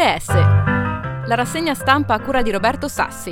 GS, la rassegna stampa a cura di Roberto Sassi.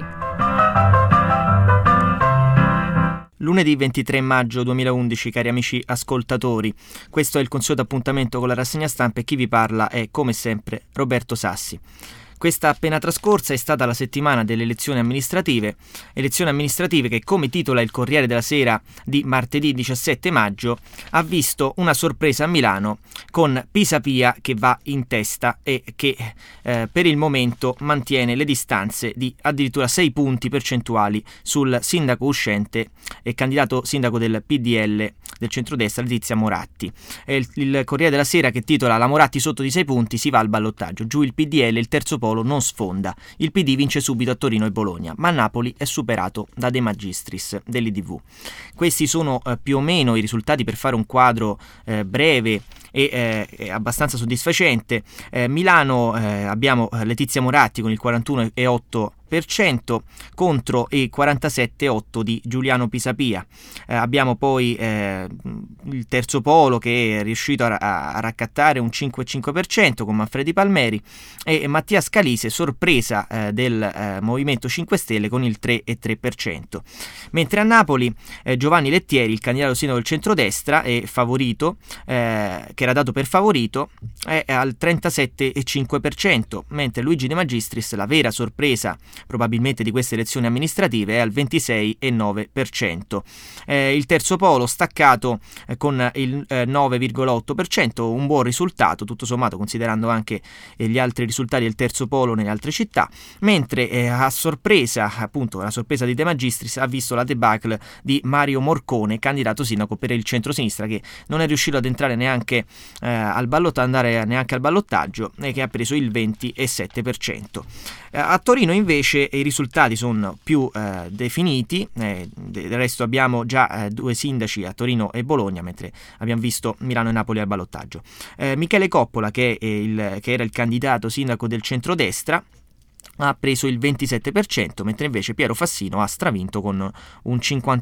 Lunedì 23 maggio 2011, cari amici ascoltatori, questo è il consueto appuntamento con la rassegna stampa e chi vi parla è, come sempre, Roberto Sassi. Questa appena trascorsa è stata la settimana delle elezioni amministrative che, come titola il Corriere della Sera di martedì 17 maggio, ha visto una sorpresa a Milano con Pisapia che va in testa e che per il momento mantiene le distanze di addirittura 6 punti percentuali sul sindaco uscente e candidato sindaco del PDL del centrodestra, Letizia Moratti. È il Corriere della Sera che titola "La Moratti sotto di 6 punti, si va al ballottaggio, giù il PDL, il terzo polo non sfonda, il PD vince subito a Torino e Bologna, ma Napoli è superato da De Magistris dell'IDV". Questi sono più o meno i risultati per fare un quadro breve e abbastanza soddisfacente. Milano abbiamo Letizia Moratti con il 41,8% contro i 47,8% di Giuliano Pisapia. Abbiamo poi il terzo polo che è riuscito a raccattare un 5,5% con Manfredi Palmeri e Mattia Scalise, sorpresa del Movimento 5 Stelle con il 3,3%. Mentre a Napoli Giovanni Lettieri, il candidato sindaco del centrodestra, è favorito, che era dato per favorito, è al 37,5%, mentre Luigi De Magistris, la vera sorpresa probabilmente di queste elezioni amministrative, è al 26,9%. Il terzo polo staccato con il 9,8%, un buon risultato tutto sommato considerando anche gli altri risultati del terzo polo nelle altre città, mentre a sorpresa, appunto la sorpresa di De Magistris, ha visto la debacle di Mario Morcone, candidato sindaco per il centrosinistra, che non è riuscito ad entrare neanche al ballottaggio e che ha preso il 27%. A Torino invece i risultati sono più definiti, del resto abbiamo già due sindaci a Torino e Bologna, mentre abbiamo visto Milano e Napoli al ballottaggio. Michele Coppola, che era il candidato sindaco del centrodestra, ha preso il 27%, mentre invece Piero Fassino ha stravinto con un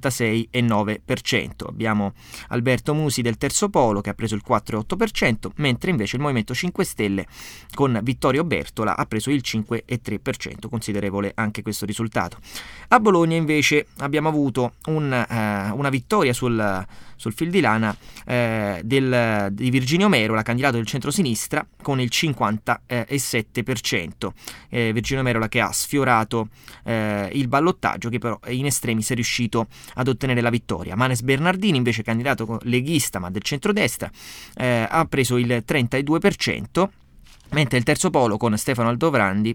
56,9%. Abbiamo Alberto Musi del terzo polo che ha preso il 4,8%, mentre invece il Movimento 5 Stelle con Vittorio Bertola ha preso il 5,3%, considerevole anche questo risultato. A Bologna invece abbiamo avuto una vittoria sul fil di lana di Virginio Merola, candidato del centrosinistra, con il 57%. Virginio Merola che ha sfiorato il ballottaggio, che però in estremis è riuscito ad ottenere la vittoria. Manes Bernardini, invece candidato leghista ma del centrodestra, ha preso il 32%. Mentre il terzo polo con Stefano Aldovrandi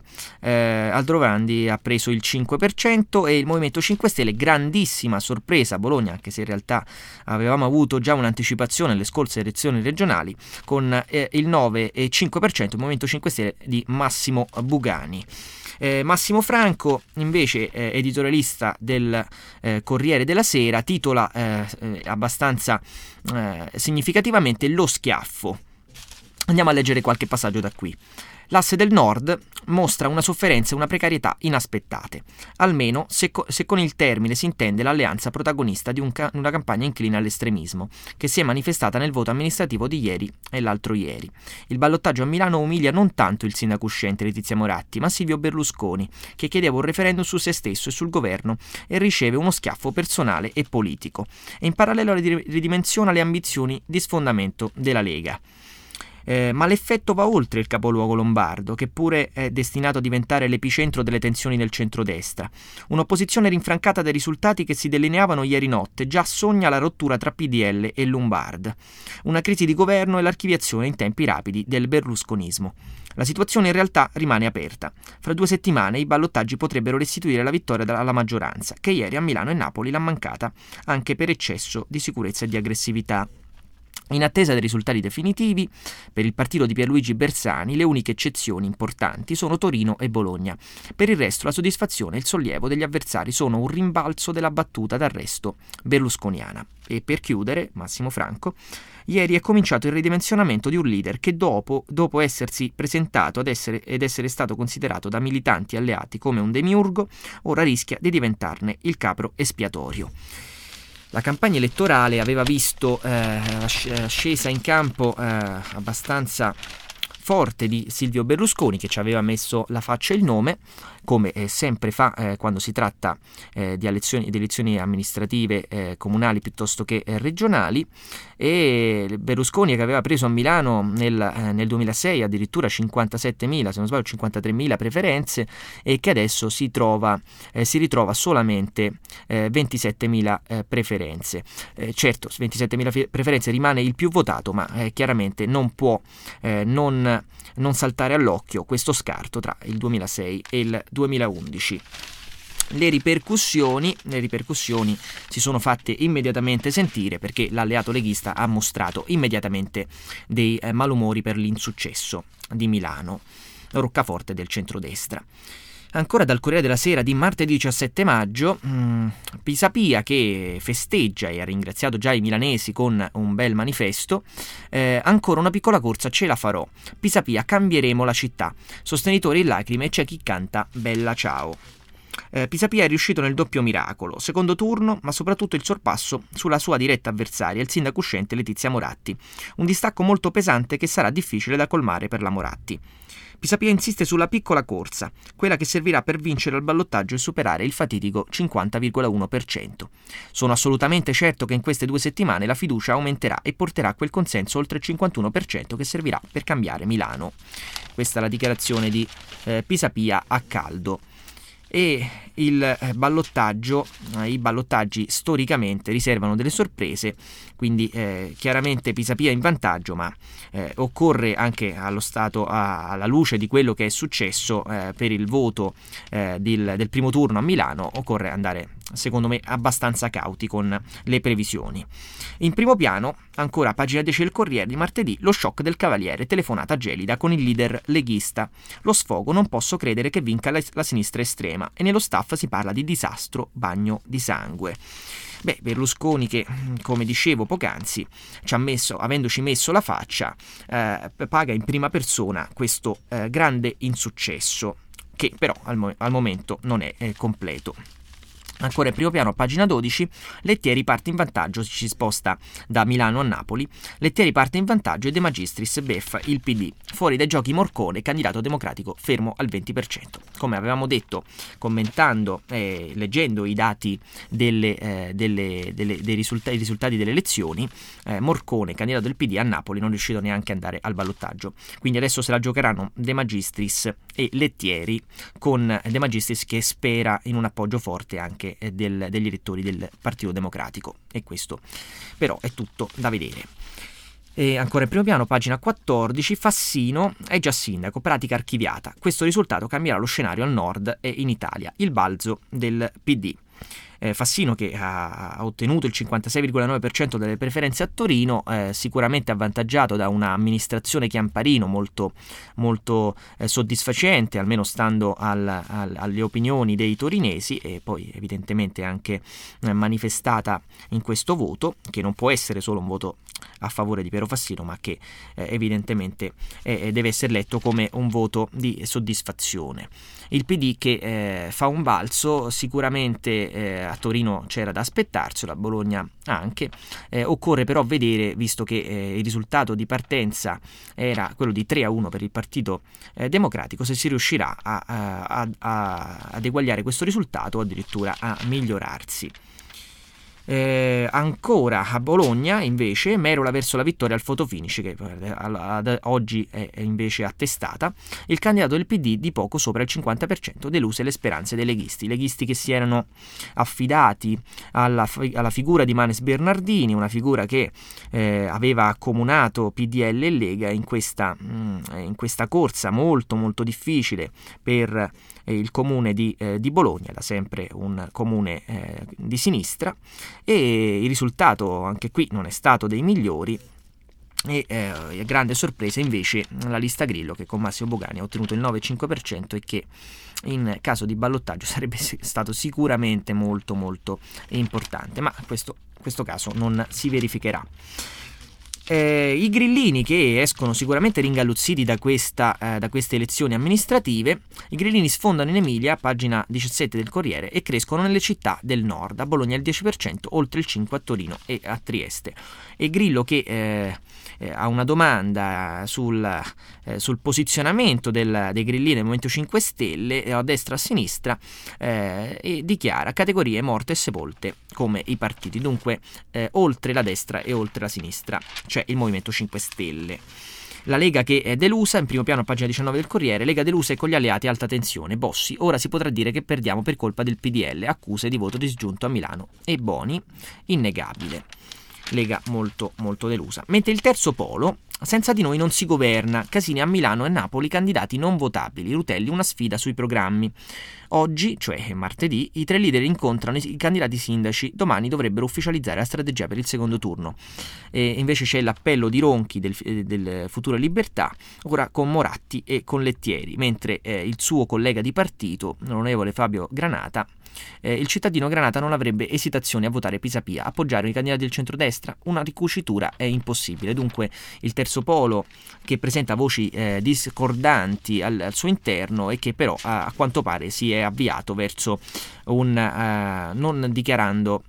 ha preso il 5% e il Movimento 5 Stelle, grandissima sorpresa a Bologna, anche se in realtà avevamo avuto già un'anticipazione alle scorse elezioni regionali, con il 9,5% il Movimento 5 Stelle di Massimo Bugani. Massimo Franco, invece editorialista del Corriere della Sera, titola abbastanza significativamente "Lo schiaffo". Andiamo a leggere qualche passaggio da qui. L'asse del nord mostra una sofferenza e una precarietà inaspettate, almeno se con il termine si intende l'alleanza protagonista di una campagna incline all'estremismo, che si è manifestata nel voto amministrativo di ieri e l'altro ieri. Il ballottaggio a Milano umilia non tanto il sindaco uscente Letizia Moratti, ma Silvio Berlusconi, che chiedeva un referendum su se stesso e sul governo e riceve uno schiaffo personale e politico, e in parallelo ridimensiona le ambizioni di sfondamento della Lega. Ma l'effetto va oltre il capoluogo lombardo, che pure è destinato a diventare l'epicentro delle tensioni del centrodestra. Un'opposizione rinfrancata dai risultati che si delineavano ieri notte già sogna la rottura tra PDL e Lombard, una crisi di governo e l'archiviazione in tempi rapidi del berlusconismo. La situazione in realtà rimane aperta. Fra 2 settimane i ballottaggi potrebbero restituire la vittoria alla maggioranza, che ieri a Milano e Napoli l'ha mancata anche per eccesso di sicurezza e di aggressività. In attesa dei risultati definitivi, per il partito di Pierluigi Bersani le uniche eccezioni importanti sono Torino e Bologna. Per il resto la soddisfazione e il sollievo degli avversari sono un rimbalzo della battuta d'arresto berlusconiana. E per chiudere, Massimo Franco, ieri è cominciato il ridimensionamento di un leader che dopo essersi presentato ed essere stato considerato da militanti e alleati come un demiurgo, ora rischia di diventarne il capro espiatorio. La campagna elettorale aveva visto l'ascesa in campo abbastanza forte di Silvio Berlusconi, che ci aveva messo la faccia e il nome, come sempre fa quando si tratta di elezioni amministrative comunali piuttosto che regionali, e Berlusconi, che aveva preso a Milano nel 2006 addirittura 57.000, se non sbaglio 53.000 preferenze, e che adesso si ritrova solamente 27.000 preferenze. Certo, 27.000 preferenze, rimane il più votato, ma chiaramente non può non saltare all'occhio questo scarto tra il 2006 e il 2011. Le ripercussioni si sono fatte immediatamente sentire, perché l'alleato leghista ha mostrato immediatamente dei malumori per l'insuccesso di Milano, roccaforte del centrodestra. Ancora dal Corriere della Sera di martedì 17 maggio, Pisapia, che festeggia e ha ringraziato già i milanesi con un bel manifesto, ancora una piccola corsa ce la farò, Pisapia, cambieremo la città, sostenitori in lacrime e c'è chi canta Bella ciao. Pisapia è riuscito nel doppio miracolo, secondo turno, ma soprattutto il sorpasso sulla sua diretta avversaria, il sindaco uscente Letizia Moratti, un distacco molto pesante che sarà difficile da colmare per la Moratti. Pisapia insiste sulla piccola corsa, quella che servirà per vincere al ballottaggio e superare il fatidico 50,1%. Sono assolutamente certo che in queste 2 settimane la fiducia aumenterà e porterà quel consenso oltre il 51% che servirà per cambiare Milano. Questa è la dichiarazione di Pisapia a caldo. E il ballottaggio, i ballottaggi storicamente riservano delle sorprese, quindi chiaramente Pisapia in vantaggio, ma occorre anche allo stato, alla luce di quello che è successo per il voto del primo turno a Milano, occorre andare, secondo me, abbastanza cauti con le previsioni. In primo piano, ancora pagina 10 del Corriere di martedì, lo shock del Cavaliere, telefonata gelida con il leader leghista. Lo sfogo, non posso credere che vinca la sinistra estrema, e nello staff si parla di disastro, bagno di sangue. Berlusconi, che come dicevo poc'anzi avendoci messo la faccia, paga in prima persona questo grande insuccesso, che però al momento non è completo. Ancora in primo piano, pagina 12, Lettieri parte in vantaggio, si sposta da Milano a Napoli. Lettieri parte in vantaggio e De Magistris beffa il PD. Fuori dai giochi Morcone, candidato democratico fermo al 20%. Come avevamo detto, commentando e leggendo i dati dei risultati delle elezioni, Morcone, candidato del PD a Napoli, non è riuscito neanche ad andare al ballottaggio. Quindi adesso se la giocheranno De Magistris e Lettieri, con De Magistris che spera in un appoggio forte anche degli elettori del Partito Democratico, e questo però è tutto da vedere. E ancora in primo piano, pagina 14, Fassino è già sindaco, pratica archiviata. Questo risultato cambierà lo scenario al nord e in Italia, il balzo del PD. Fassino, che ha ottenuto il 56,9% delle preferenze a Torino, sicuramente avvantaggiato da un'amministrazione Chiamparino molto, molto soddisfacente, almeno stando alle opinioni dei torinesi, e poi evidentemente anche manifestata in questo voto, che non può essere solo un voto a favore di Piero Fassino, ma che evidentemente deve essere letto come un voto di soddisfazione. Il PD che fa un balzo, sicuramente a Torino c'era da aspettarselo, a Bologna anche, occorre però vedere, visto che il risultato di partenza era quello di 3-1 per il Partito Democratico, se si riuscirà ad eguagliare questo risultato o addirittura a migliorarsi. Ancora a Bologna invece Merola verso la vittoria al fotofinish, che ad oggi è invece attestata. Il candidato del PD di poco sopra il 50%, deluse le speranze dei leghisti che si erano affidati alla figura di Manes Bernardini, una figura che aveva accomunato PDL e Lega in questa corsa molto molto difficile per il comune di Bologna, da sempre un comune di sinistra, e il risultato anche qui non è stato dei migliori. E grande sorpresa invece la lista Grillo, che con Massimo Bogani ha ottenuto il 9,5% e che in caso di ballottaggio sarebbe stato sicuramente molto molto importante, ma questo caso non si verificherà. I grillini che escono sicuramente ringalluzziti da queste elezioni amministrative, i grillini sfondano in Emilia, pagina 17 del Corriere, e crescono nelle città del nord, a Bologna il 10%, oltre il 5% a Torino e a Trieste. E Grillo che ha una domanda sul posizionamento dei grillini del Movimento 5 Stelle, a destra e a sinistra, e dichiara categorie morte e sepolte come i partiti. Dunque oltre la destra e oltre la sinistra c'è il Movimento 5 Stelle. La Lega che è delusa, in primo piano, pagina 19 del Corriere, Lega delusa e con gli alleati alta tensione. Bossi, ora si potrà dire che perdiamo per colpa del PDL, accuse di voto disgiunto a Milano. E Boni, innegabile. Lega molto molto delusa. Mentre il terzo polo, senza di noi non si governa, Casini a Milano e Napoli, candidati non votabili, Rutelli una sfida sui programmi. Oggi, cioè martedì, i 3 leader incontrano i candidati sindaci, domani dovrebbero ufficializzare la strategia per il secondo turno. Invece c'è l'appello di Ronchi del Futuro e Libertà, ora con Moratti e con Lettieri, mentre il suo collega di partito, l'onorevole Fabio Granata, il cittadino Granata non avrebbe esitazioni a votare Pisapia. Appoggiare i candidati del centrodestra? Una ricucitura è impossibile. Dunque il terzo polo, che presenta voci discordanti al suo interno e che però a quanto pare si è avviato verso non dichiarando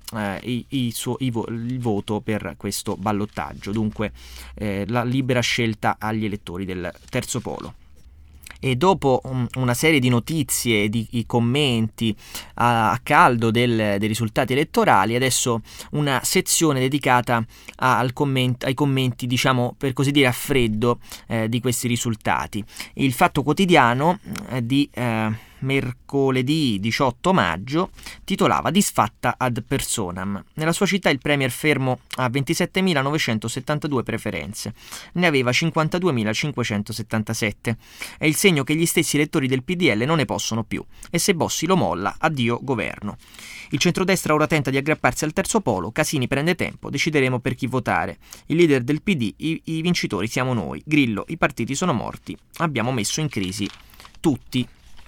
il voto per questo ballottaggio. Dunque la libera scelta agli elettori del terzo polo. E dopo una serie di notizie e di commenti a caldo dei risultati elettorali, adesso una sezione dedicata ai commenti, diciamo per così dire a freddo, di questi risultati. Il Fatto Quotidiano di mercoledì 18 maggio titolava "Disfatta ad personam". Nella sua città il premier fermo a 27.972 preferenze, ne aveva 52.577. È il segno che gli stessi elettori del PDL non ne possono più, e se Bossi lo molla, addio governo. Il centrodestra ora tenta di aggrapparsi al terzo polo, Casini prende tempo, decideremo per chi votare. Il leader del PD, i vincitori siamo noi, Grillo, i partiti sono morti, abbiamo messo in crisi tutti.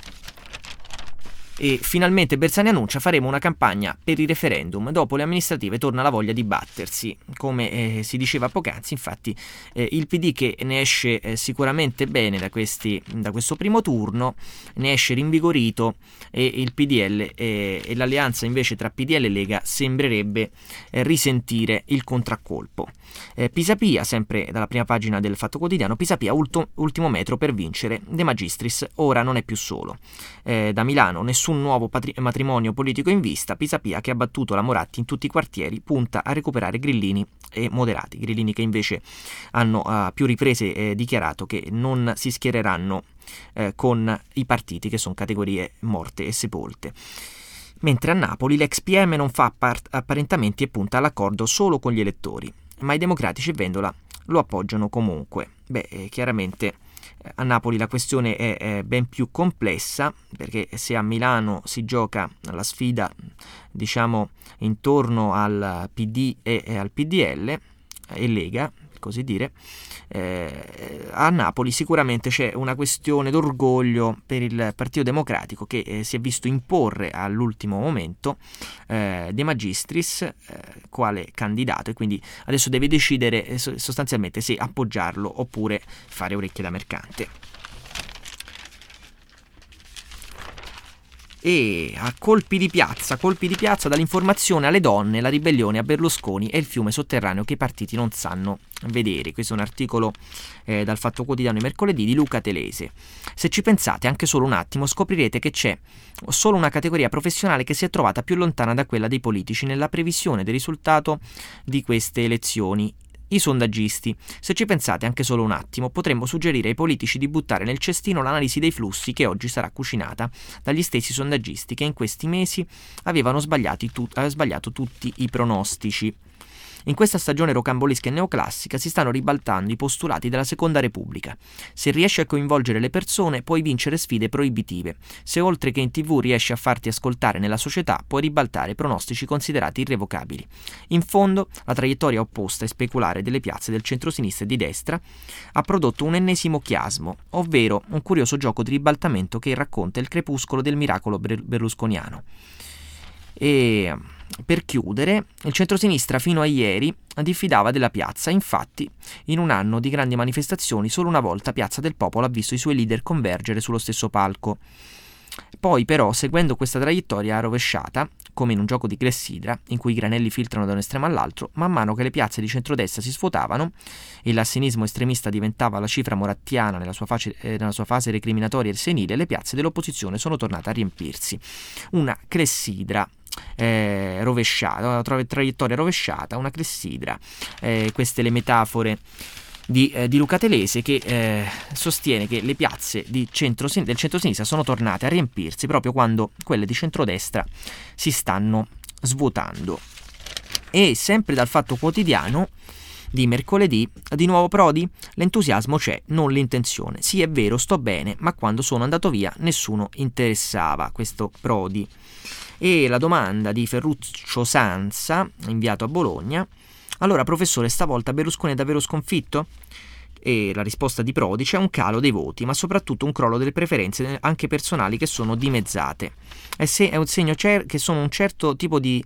E finalmente Bersani annuncia: faremo una campagna per il referendum, dopo le amministrative torna la voglia di battersi. Come si diceva poc'anzi, infatti il PD che ne esce sicuramente bene da questo primo turno, ne esce rinvigorito, e il PDL e l'alleanza invece tra PDL e Lega sembrerebbe risentire il contraccolpo. Pisapia, sempre dalla prima pagina del Fatto Quotidiano, Pisapia ultimo metro per vincere, De Magistris ora non è più solo. Da Milano nessun nuovo matrimonio politico in vista, Pisapia che ha battuto la Moratti in tutti i quartieri punta a recuperare grillini e moderati, grillini che invece hanno a più riprese dichiarato che non si schiereranno con i partiti che sono categorie morte e sepolte. Mentre a Napoli l'ex PM non fa apparentamenti e punta all'accordo solo con gli elettori, ma i democratici e Vendola lo appoggiano comunque. Chiaramente a Napoli la questione è ben più complessa, perché se a Milano si gioca la sfida, diciamo, intorno al PD e al PDL e Lega, per così dire, a Napoli sicuramente c'è una questione d'orgoglio per il Partito Democratico, che si è visto imporre all'ultimo momento De Magistris quale candidato, e quindi adesso deve decidere sostanzialmente se appoggiarlo oppure fare orecchie da mercante. E a colpi di piazza, dall'informazione alle donne, la ribellione a Berlusconi e il fiume sotterraneo che i partiti non sanno vedere. Questo è un articolo dal Fatto Quotidiano di mercoledì di Luca Telese. Se ci pensate anche solo un attimo, scoprirete che c'è solo una categoria professionale che si è trovata più lontana da quella dei politici nella previsione del risultato di queste elezioni: i sondaggisti. Se ci pensate anche solo un attimo, potremmo suggerire ai politici di buttare nel cestino l'analisi dei flussi che oggi sarà cucinata dagli stessi sondaggisti che in questi mesi avevano sbagliato tutti i pronostici. In questa stagione rocambolesca e neoclassica si stanno ribaltando i postulati della Seconda Repubblica. Se riesci a coinvolgere le persone, puoi vincere sfide proibitive. Se oltre che in TV riesci a farti ascoltare nella società, puoi ribaltare pronostici considerati irrevocabili. In fondo, la traiettoria opposta e speculare delle piazze del centrosinistra e di destra ha prodotto un ennesimo chiasmo, ovvero un curioso gioco di ribaltamento che racconta il crepuscolo del miracolo berlusconiano. E per chiudere, il centrosinistra fino a ieri diffidava della piazza. Infatti, in un anno di grandi manifestazioni, solo una volta Piazza del Popolo ha visto i suoi leader convergere sullo stesso palco. Poi però, seguendo questa traiettoria rovesciata, come in un gioco di clessidra, in cui i granelli filtrano da un estremo all'altro, man mano che le piazze di centrodestra si svuotavano e l'assinismo estremista diventava la cifra morattiana nella sua fase recriminatoria e senile, le piazze dell'opposizione sono tornate a riempirsi. Una clessidra rovesciata, una traiettoria rovesciata, una clessidra. Queste le metafore di Luca Telese, che sostiene che le piazze del centrosinistra sono tornate a riempirsi proprio quando quelle di centrodestra si stanno svuotando. E sempre dal Fatto Quotidiano di mercoledì, di nuovo Prodi, l'entusiasmo c'è, non l'intenzione. Sì, è vero, sto bene, ma quando sono andato via nessuno interessava. Questo Prodi. E la domanda di Ferruccio Sanza, inviato a Bologna: allora professore, stavolta Berlusconi è davvero sconfitto? E la risposta di Prodi: c'è un calo dei voti, ma soprattutto un crollo delle preferenze anche personali, che sono dimezzate. È un segno che sono un certo tipo di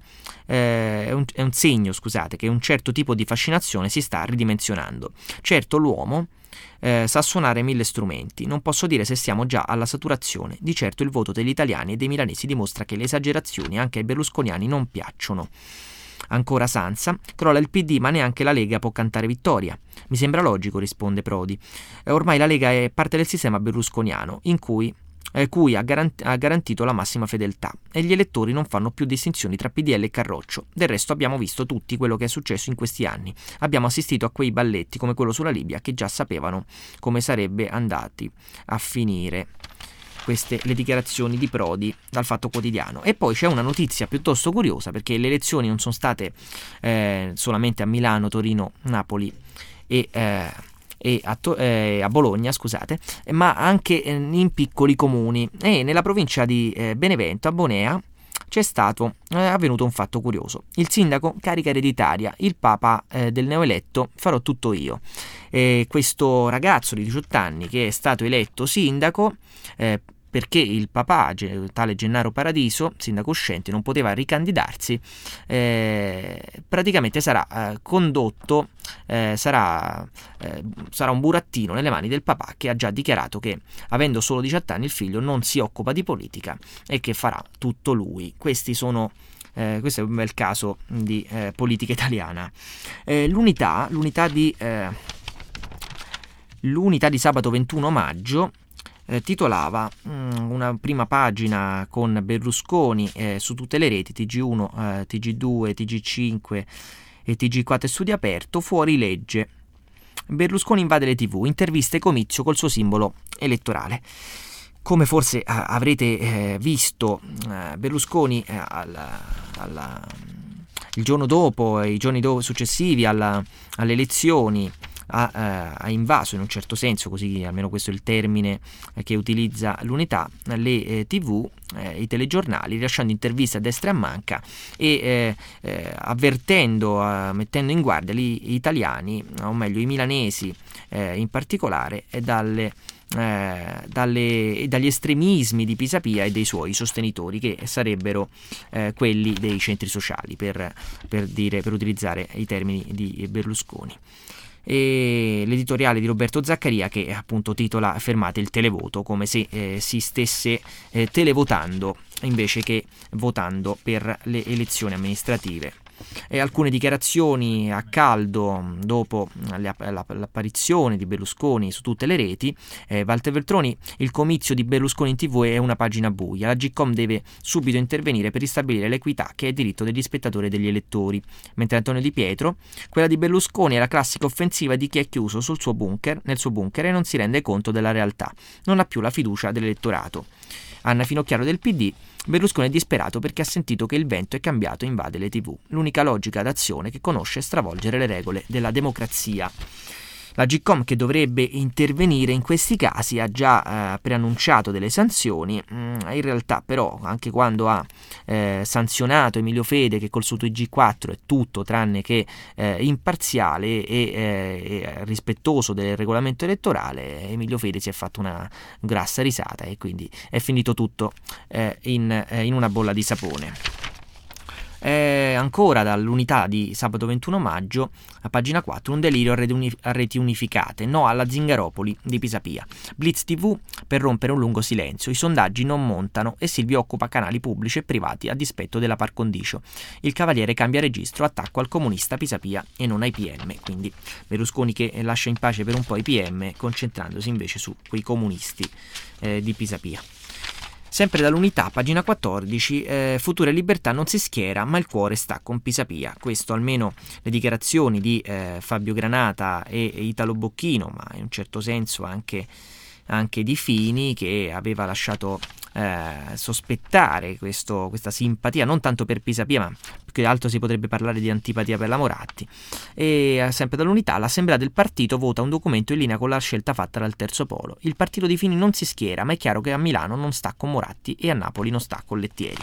è un segno, scusate, che un certo tipo di fascinazione si sta ridimensionando. Certo, l'uomo sa suonare 1000 strumenti. Non posso dire se siamo già alla saturazione. Di certo il voto degli italiani e dei milanesi dimostra che le esagerazioni anche ai berlusconiani non piacciono. Ancora Sanza: crolla il PD, ma neanche la Lega può cantare vittoria. Mi sembra logico, risponde Prodi. Ormai la Lega è parte del sistema berlusconiano, in cui ha garantito la massima fedeltà, e gli elettori non fanno più distinzioni tra PDL e Carroccio. Del resto abbiamo visto tutti quello che è successo in questi anni. Abbiamo assistito a quei balletti come quello sulla Libia, che già sapevano come sarebbe andati a finire. Queste le dichiarazioni di Prodi dal Fatto Quotidiano. E poi c'è una notizia piuttosto curiosa, perché le elezioni non sono state solamente a Milano, Torino, Napoli e a Bologna, scusate, ma anche in piccoli comuni. E nella provincia di Benevento, a Bonea, è avvenuto un fatto curioso. Il sindaco, carica ereditaria, il papa del neoeletto, farò tutto io. Questo ragazzo di 18 anni che è stato eletto sindaco perché il papà, tale Gennaro Paradiso, sindaco uscente, non poteva ricandidarsi, praticamente sarà condotto, sarà un burattino nelle mani del papà, che ha già dichiarato che, avendo solo 18 anni, il figlio non si occupa di politica e che farà tutto lui. Questo è un bel caso di politica italiana. L'unità di sabato 21 maggio titolava una prima pagina con Berlusconi su tutte le reti, TG1, TG2, TG5 e TG4 e Studio Aperto, fuori legge. Berlusconi invade le TV, interviste e comizio col suo simbolo elettorale. Come forse avrete visto, Berlusconi il giorno dopo e i giorni successivi alle elezioni ha invaso, in un certo senso, così almeno questo è il termine che utilizza l'Unità, le TV, i telegiornali, rilasciando interviste a destra e a manca e mettendo in guardia gli italiani, o meglio i milanesi in particolare, dagli estremismi di Pisapia e dei suoi sostenitori, che sarebbero quelli dei centri sociali, per utilizzare i termini di Berlusconi. E l'editoriale di Roberto Zaccaria, che appunto titola "Fermate il televoto", come se si stesse televotando invece che votando per le elezioni amministrative. E alcune dichiarazioni a caldo dopo l'apparizione di Berlusconi su tutte le reti. Walter Veltroni: il comizio di Berlusconi in TV è una pagina buia, la GCOM deve subito intervenire per ristabilire l'equità, che è diritto degli spettatori e degli elettori. Mentre Antonio Di Pietro: quella di Berlusconi è la classica offensiva di chi è chiuso nel suo bunker e non si rende conto della realtà, non ha più la fiducia dell'elettorato. Anna Finocchiaro del PD: Berlusconi è disperato perché ha sentito che il vento è cambiato e invade le TV. L'unica logica d'azione che conosce è stravolgere le regole della democrazia. La GCOM, che dovrebbe intervenire in questi casi, ha già preannunciato delle sanzioni. In realtà però, anche quando ha sanzionato Emilio Fede, che col suo TG4 è tutto tranne che imparziale e rispettoso del regolamento elettorale, Emilio Fede si è fatto una grassa risata e quindi è finito tutto in una bolla di sapone. Ancora dall'Unità di sabato 21 maggio, a pagina 4, un delirio a reti unificate, no alla Zingaropoli di Pisapia. Blitz TV per rompere un lungo silenzio, i sondaggi non montano e Silvio occupa canali pubblici e privati a dispetto della par condicio. Il Cavaliere cambia registro, attacco al comunista Pisapia e non ai PM, quindi Berlusconi che lascia in pace per un po' i PM, concentrandosi invece su quei comunisti di Pisapia. Sempre dall'Unità, pagina 14, Futuro e Libertà non si schiera, ma il cuore sta con Pisapia. Questo almeno le dichiarazioni di Fabio Granata e Italo Bocchino, ma in un certo senso anche di Fini, che aveva lasciato sospettare questa simpatia, non tanto per Pisapia, ma più che altro si potrebbe parlare di antipatia per la Moratti. E sempre dall'Unità, l'Assemblea del partito vota un documento in linea con la scelta fatta dal Terzo Polo. Il partito di Fini non si schiera, ma è chiaro che a Milano non sta con Moratti e a Napoli non sta con Lettieri.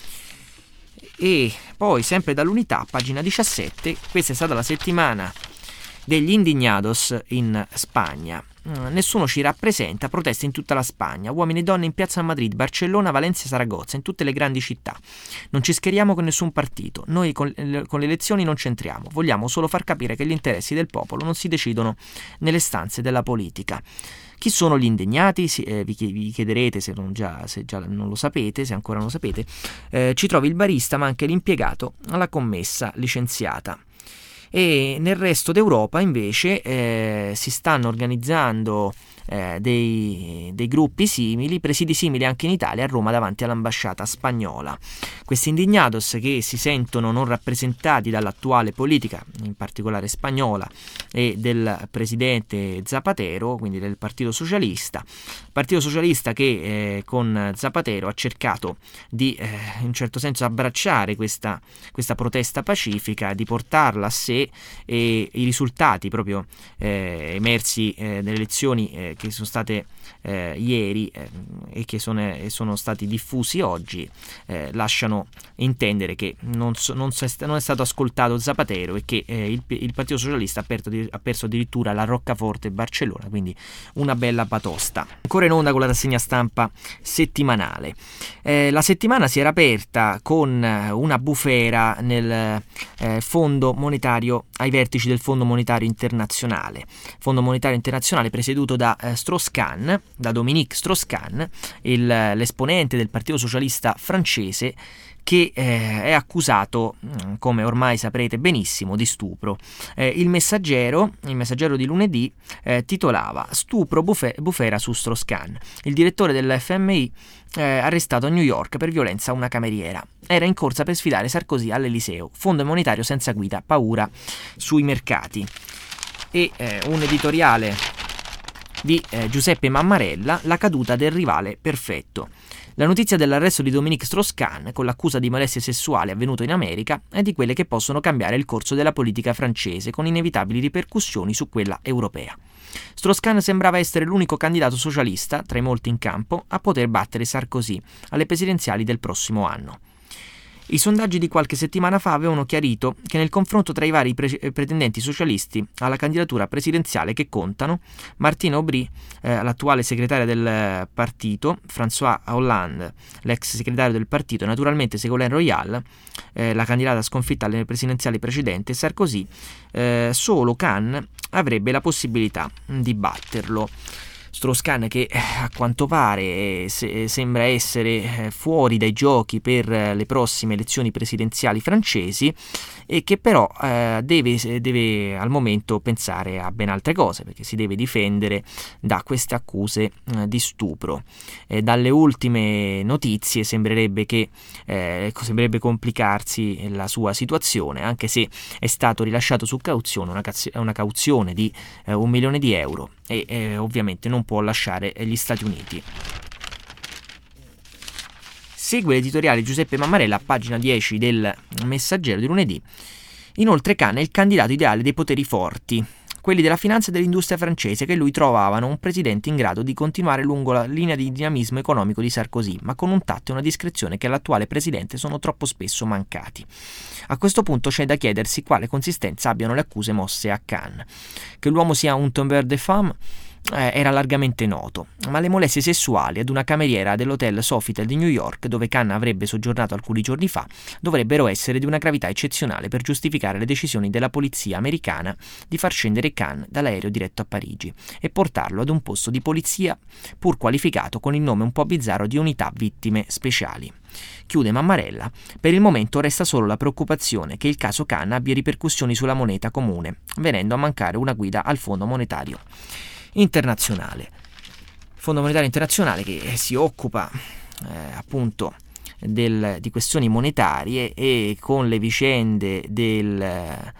E poi sempre dall'Unità, pagina 17, questa è stata la settimana degli indignados in Spagna. Nessuno ci rappresenta, proteste in tutta la Spagna, uomini e donne in piazza a Madrid, Barcellona, Valencia, Saragozza, in tutte le grandi città. Non ci schieriamo con nessun partito, noi con le elezioni non c'entriamo, vogliamo solo far capire che gli interessi del popolo non si decidono nelle stanze della politica. Chi sono gli indignati? Vi chiederete se già non lo sapete, se ancora non lo sapete. Ci trovi il barista ma anche l'impiegato alla commessa licenziata. E nel resto d'Europa invece si stanno organizzando dei gruppi simili, presidi simili anche in Italia, a Roma davanti all'ambasciata spagnola. Questi indignados che si sentono non rappresentati dall'attuale politica, in particolare spagnola, e del presidente Zapatero, quindi del Partito Socialista che con Zapatero ha cercato di in un certo senso abbracciare questa protesta pacifica, di portarla a sé, e i risultati proprio emersi nelle elezioni che sono state ieri e che sono stati diffusi oggi lasciano intendere che non è stato ascoltato Zapatero e che il Partito Socialista ha perso addirittura la Roccaforte e Barcellona, quindi una bella batosta. Ancora in onda con la rassegna stampa settimanale. La settimana si era aperta con una bufera nel Fondo Monetario, ai vertici del Fondo Monetario Internazionale. Fondo Monetario Internazionale presieduto da Dominique Strauss-Kahn, l'esponente del Partito Socialista francese, che è accusato, come ormai saprete benissimo, di stupro. Il Messaggero di lunedì titolava "Stupro bufera su Strauss-Kahn". Il direttore dell'FMI arrestato a New York per violenza a una cameriera. Era in corsa per sfidare Sarkozy all'Eliseo. Fondo monetario senza guida, paura sui mercati. E un editoriale di Giuseppe Mammarella, "La caduta del rivale perfetto". La notizia dell'arresto di Dominique Strauss-Kahn con l'accusa di molestie sessuali avvenuto in America è di quelle che possono cambiare il corso della politica francese, con inevitabili ripercussioni su quella europea. Strauss-Kahn sembrava essere l'unico candidato socialista, tra i molti in campo, a poter battere Sarkozy alle presidenziali del prossimo anno. I sondaggi di qualche settimana fa avevano chiarito che nel confronto tra i vari pretendenti socialisti alla candidatura presidenziale che contano, Martine Aubry, l'attuale segretaria del partito, François Hollande, l'ex segretario del partito, e naturalmente Ségolène Royal, la candidata sconfitta alle presidenziali precedenti, Sarkozy, solo Kahn avrebbe la possibilità di batterlo. Strauss-Kahn, che a quanto pare sembra essere fuori dai giochi per le prossime elezioni presidenziali francesi, e che però deve al momento pensare a ben altre cose, perché si deve difendere da queste accuse di stupro. Dalle ultime notizie sembrerebbe complicarsi la sua situazione, anche se è stato rilasciato su cauzione una cauzione di €1 milione e ovviamente non può lasciare gli Stati Uniti. Segue l'editoriale Giuseppe Mammarella a pagina 10 del Messaggero di lunedì. Inoltre Kahn è il candidato ideale dei poteri forti, quelli della finanza e dell'industria francese, che lui trovavano un presidente in grado di continuare lungo la linea di dinamismo economico di Sarkozy, ma con un tatto e una discrezione che all'attuale presidente sono troppo spesso mancati. A questo punto c'è da chiedersi quale consistenza abbiano le accuse mosse a Kahn. Che l'uomo sia un tombeur de femme era largamente noto, ma le molestie sessuali ad una cameriera dell'hotel Sofitel di New York, dove Khan avrebbe soggiornato alcuni giorni fa, dovrebbero essere di una gravità eccezionale per giustificare le decisioni della polizia americana di far scendere Khan dall'aereo diretto a Parigi e portarlo ad un posto di polizia pur qualificato con il nome un po' bizzarro di unità vittime speciali. Chiude Mammarella: per il momento resta solo la preoccupazione che il caso Khan abbia ripercussioni sulla moneta comune, venendo a mancare una guida al Fondo Monetario Internazionale. Il Fondo Monetario Internazionale che si occupa appunto di questioni monetarie, e con le vicende della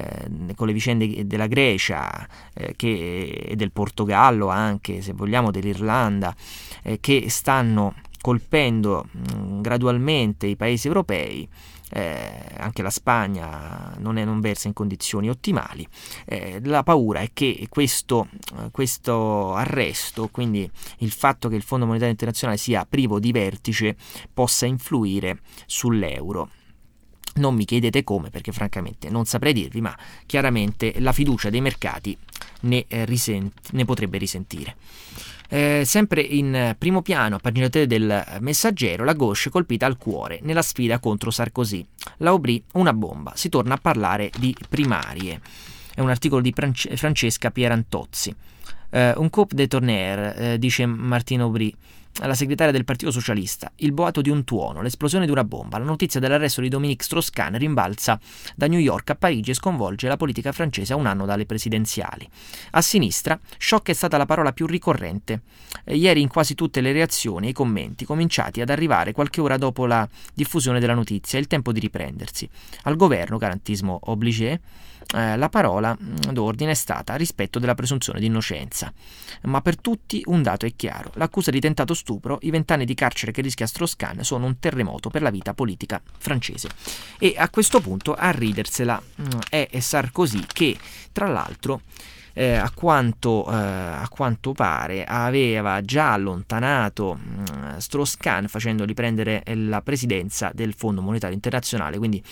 Grecia e del Portogallo, anche se vogliamo dell'Irlanda, che stanno colpendo gradualmente i paesi europei. Anche la Spagna non versa in condizioni ottimali. La paura è che questo arresto, quindi il fatto che il Fondo Monetario Internazionale sia privo di vertice, possa influire sull'euro. Non mi chiedete come, perché francamente non saprei dirvi, ma chiaramente la fiducia dei mercati ne potrebbe risentire. Sempre in primo piano, a pagina 3 del Messaggero, la gauche colpita al cuore nella sfida contro Sarkozy. La Aubry, una bomba. Si torna a parlare di primarie. È un articolo di Francesca Pierantozzi. Un coup de tonnerre, dice Martine Aubry, la segretaria del Partito Socialista. Il boato di un tuono, l'esplosione di una bomba, la notizia dell'arresto di Dominique Strauss-Kahn rimbalza da New York a Parigi e sconvolge la politica francese a un anno dalle presidenziali. A sinistra, shock è stata la parola più ricorrente. Ieri in quasi tutte le reazioni e i commenti, cominciati ad arrivare qualche ora dopo la diffusione della notizia, è il tempo di riprendersi. Al governo, garantismo obligé, la parola d'ordine è stata rispetto della presunzione di innocenza. Ma per tutti un dato è chiaro: l'accusa di tentato stupro, i 20 anni di carcere che rischia Strauss-Kahn sono un terremoto per la vita politica francese. E a questo punto a ridersela è Sarkozy, che tra l'altro a quanto pare aveva già allontanato Strauss-Kahn facendogli prendere la presidenza del Fondo Monetario Internazionale, quindi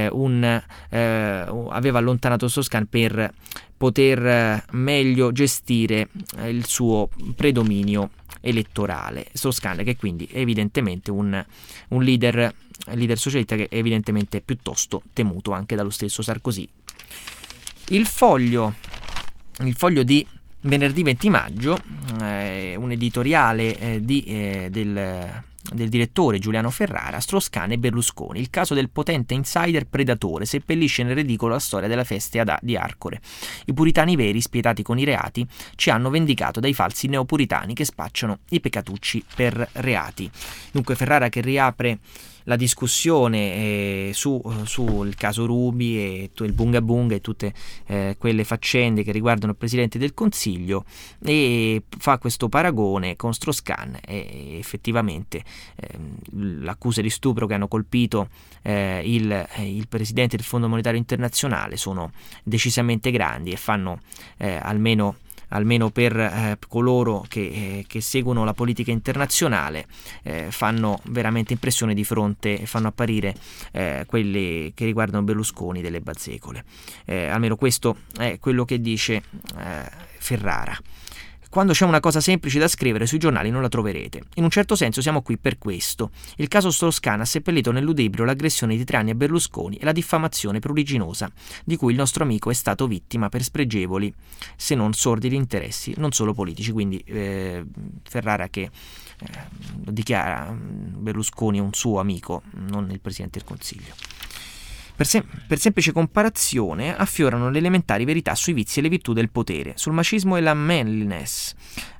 aveva allontanato Strauss-Kahn per poter meglio gestire il suo predominio elettorale. Strauss-Kahn, che quindi è evidentemente un leader socialista che è evidentemente piuttosto temuto anche dallo stesso Sarkozy. Il Foglio di venerdì 20 maggio, un editoriale del direttore Giuliano Ferrara: Strauss-Kahn e Berlusconi, il caso del potente insider predatore seppellisce nel ridicolo la storia della festa di Arcore. I puritani veri, spietati con i reati, ci hanno vendicato dai falsi neopuritani che spacciano i peccatucci per reati. Dunque Ferrara che riapre la discussione sul caso Ruby e il Bunga Bunga e tutte quelle faccende che riguardano il Presidente del Consiglio, e fa questo paragone con Strauss-Kahn e effettivamente l'accusa di stupro che hanno colpito il Presidente del Fondo Monetario Internazionale sono decisamente grandi e fanno almeno per coloro che seguono la politica internazionale, fanno veramente impressione di fronte, fanno apparire quelli che riguardano Berlusconi delle bazzecole. Almeno questo è quello che dice Ferrara. Quando c'è una cosa semplice da scrivere sui giornali non la troverete. In un certo senso siamo qui per questo. Il caso Strauss-Kahn ha seppellito nel ludibrio l'aggressione di 3 anni a Berlusconi e la diffamazione pruriginosa di cui il nostro amico è stato vittima per spregevoli, se non sordidi interessi, non solo politici. Quindi Ferrara che dichiara Berlusconi un suo amico, non il Presidente del Consiglio. Per semplice comparazione affiorano le elementari verità sui vizi e le virtù del potere, sul macismo e la mainlines,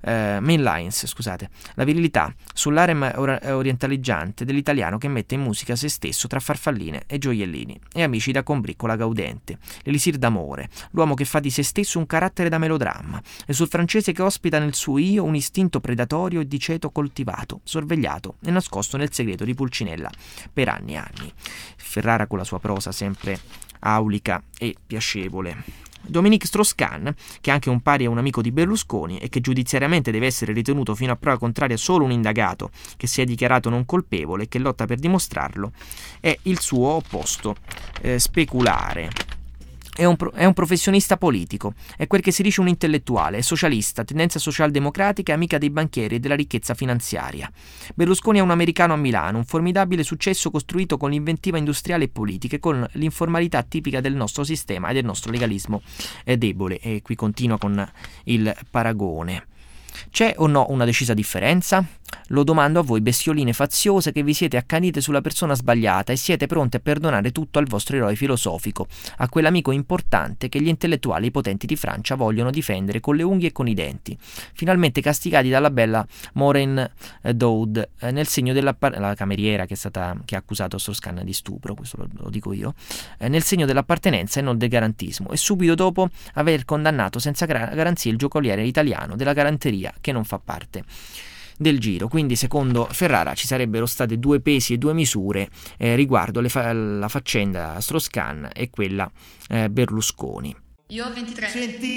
la virilità, sull'harem orientaleggiante dell'italiano che mette in musica se stesso tra farfalline e gioiellini, e amici da combriccola gaudente, l'elisir d'amore, l'uomo che fa di se stesso un carattere da melodramma, e sul francese che ospita nel suo io un istinto predatorio e di ceto coltivato, sorvegliato e nascosto nel segreto di Pulcinella per anni e anni. Ferrara con la sua prosa sempre aulica e piacevole. Dominique Strauss-Kahn, che è anche un pari e un amico di Berlusconi e che giudiziariamente deve essere ritenuto fino a prova contraria solo un indagato che si è dichiarato non colpevole e che lotta per dimostrarlo, è il suo opposto speculare. È un professionista politico, è quel che si dice un intellettuale, è socialista, tendenza socialdemocratica e amica dei banchieri e della ricchezza finanziaria. Berlusconi è un americano a Milano, un formidabile successo costruito con l'inventiva industriale e politica e con l'informalità tipica del nostro sistema e del nostro legalismo debole. E qui continua con il paragone. C'è o no una decisa differenza? Lo domando a voi bestioline faziose che vi siete accanite sulla persona sbagliata e siete pronte a perdonare tutto al vostro eroe filosofico, a quell'amico importante che gli intellettuali e i potenti di Francia vogliono difendere con le unghie e con i denti, finalmente castigati dalla bella Maureen Dowd nel segno la cameriera che ha accusato Strauss-Kahn di stupro, questo lo dico io, nel segno dell'appartenenza e non del garantismo, e subito dopo aver condannato senza garanzie il giocoliere italiano della galanteria che non fa parte del giro. Quindi secondo Ferrara ci sarebbero state due pesi e due misure riguardo la faccenda Strauss-Kahn e quella Berlusconi. Io ho 23.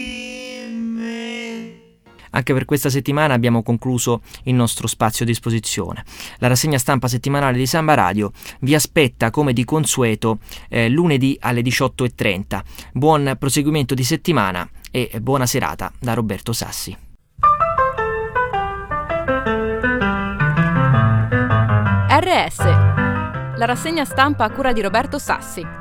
Anche per questa settimana abbiamo concluso il nostro spazio a disposizione. La rassegna stampa settimanale di Samba Radio vi aspetta come di consueto lunedì alle 18:30. Buon proseguimento di settimana e buona serata da Roberto Sassi. RS, la rassegna stampa a cura di Roberto Sassi.